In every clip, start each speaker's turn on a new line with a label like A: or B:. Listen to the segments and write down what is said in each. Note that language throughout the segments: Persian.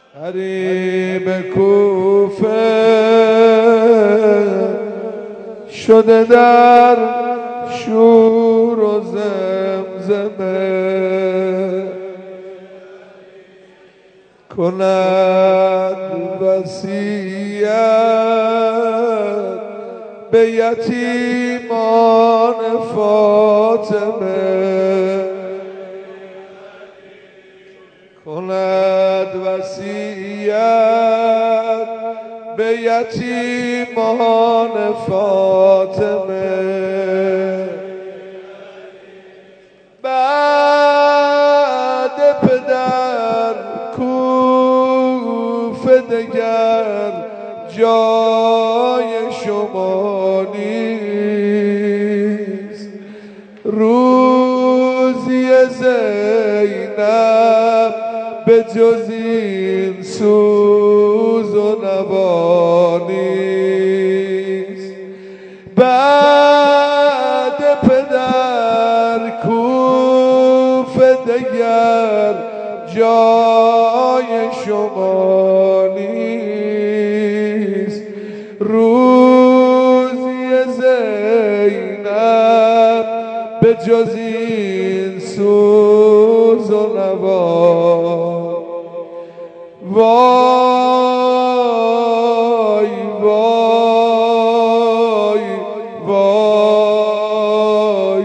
A: غریب کوفه شده در شور و زمزمه، کند وصیت به یتیمان فاطمه، کند وصیت به یتیمان فاطمه. بعد پدر کوفه دگر جای شما نیست، روزی زینب به جز این سوز و نوا نیست. بعد پدر کوفه دگر جای شما نیست، روزی زینب به جز این سوز و نوا. وای وای وای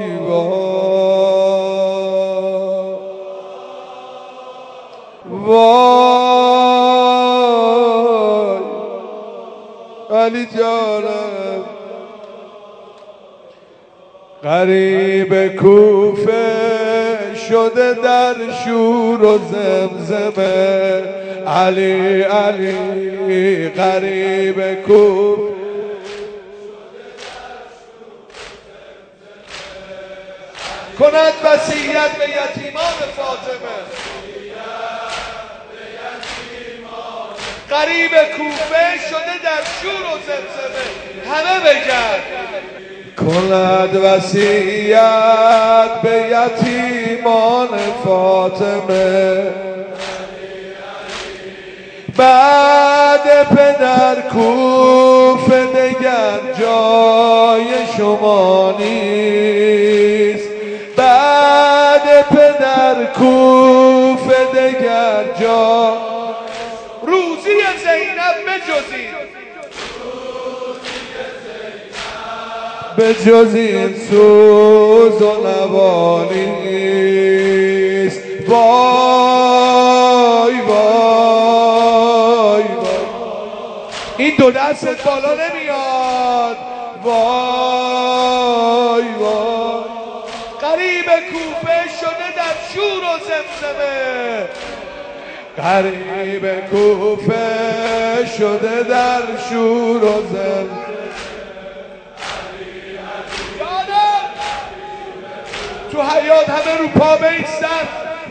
A: وای علی جانم. غریب کوفه شده در شور و زمزمه، علی علی غریب کوفه کند وصیت به یتیمان فاطمه. غریب کوفه شده در شور و زمزمه، همه بگن کند وصیت به یتیمان فاطمه. بعد پدر کوفه دگر جای شما نیست، بعد پدر کوفه دگر جای روزی زینب به جز این سوز و نوا نیست. وای وای وای این دو دستت بالا نمیاد. وای وای غریب کوفه شده در شور و زمزمه، غریب کوفه شده در شور و زمزمه. تو حیات همه رو پا بایستن،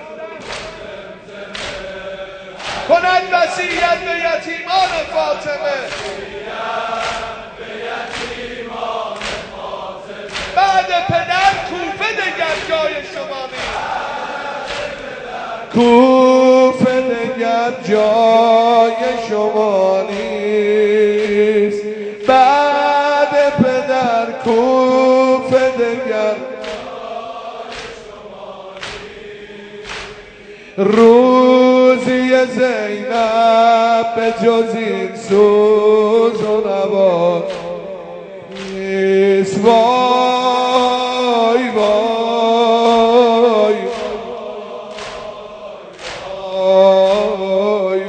A: کند وصیت به یتیمان فاطمه. بعد پدر کوفه دگر جای شما نیست، کوفه دگر جای شما نیست. بعد پدر کوفه دگر روزی زینب به جز این سوز و نوا نیست. وای وای وای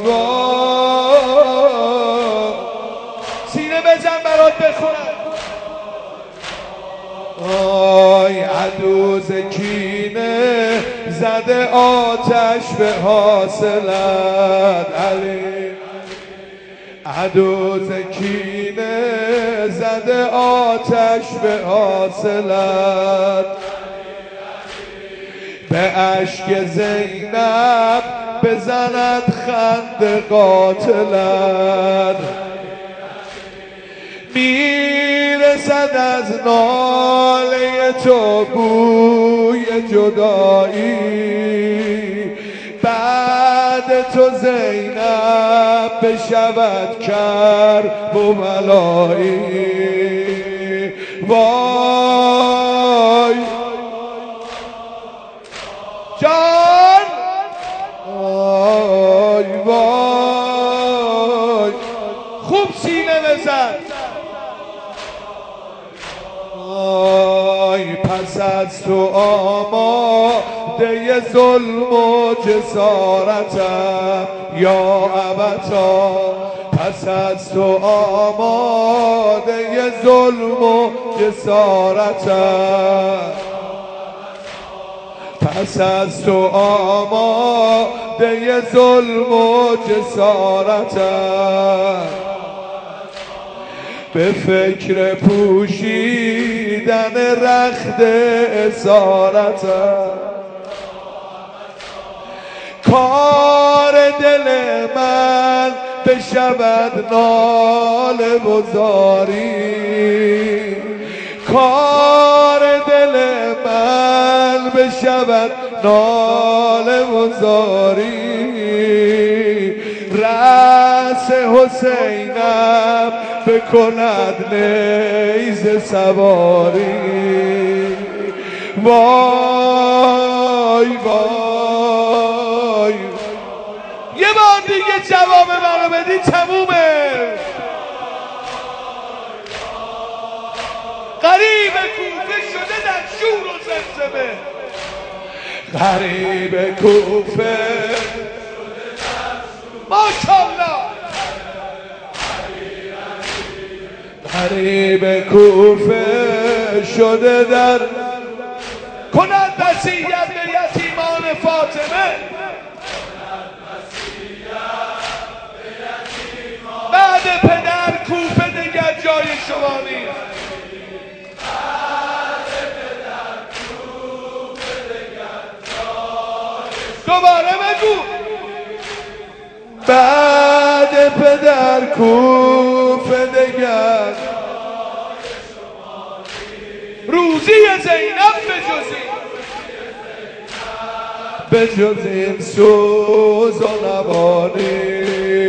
A: وای سینه بزن برات بخونم. آی عدوز کینه زده آتش به حاصلت، علی عدوز کینه زده آتش به حاصلت، به اشک زینب بزند خنده قاتلت، میرسد از ناله تو بوی جدایی، بعد
B: تو زینب بشود کرب و بلایی. وای جان وای وای خوب سینه بزن. وای پس از تو آماده ظلم و جسارتم یا ابتا، پس از تو آماده ظلم و جسارتم، پس از تو آماده ظلم و جسارتم، به فکر پوشیدن رخت اسارتم. کار دل من بشود ناله و زاری، کار دل من بشود ناله و زاری. رأس حسینم بکند نیزه سواری. وای وای یه بار دیگه جواب منو بدی تمومه. غریب کوفه شده در شور و زمزمه، غریب کوفه ماشاءالله، غریب کوفه شده در کند وصیت به یتیمان فاطمه. بعد پدر کوفه دیگر جای شما نیست. دوباره بگو. بعد پدر کوفه دیگر روزی زینب به جز این سوز و نوانی.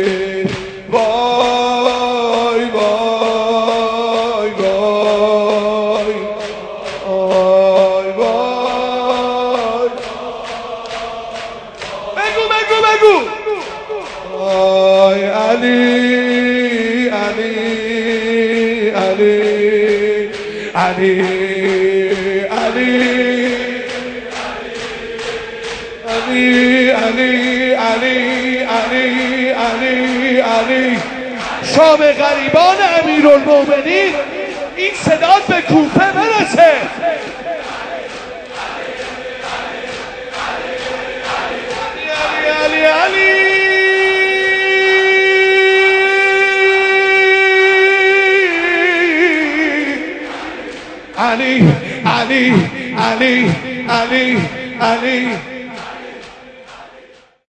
B: وای وای وای وای وای بگو بگو بگو. وای علی علی علی علی علی علی علی علی علی علی علی. شام غریبان امیرالمومنین این صدا به کوفه برسه. علی علی علی علی علی علی علی علی